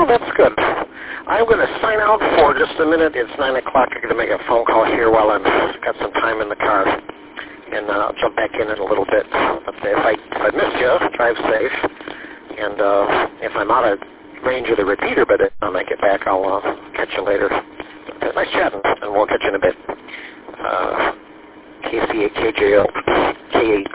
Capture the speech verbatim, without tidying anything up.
that's good. I'm going to sign out for just a minute. It's nine o'clock. I'm going to make a phone call here while I've got some time in the car. And uh, I'll jump back in in a little bit. But if I, if I missed you, drive safe. And uh, if I'm out of range of the repeater, but when I get back, I'll uh, catch you later. But nice chatting, and we'll catch you in a bit. Uh, K C A K J O, K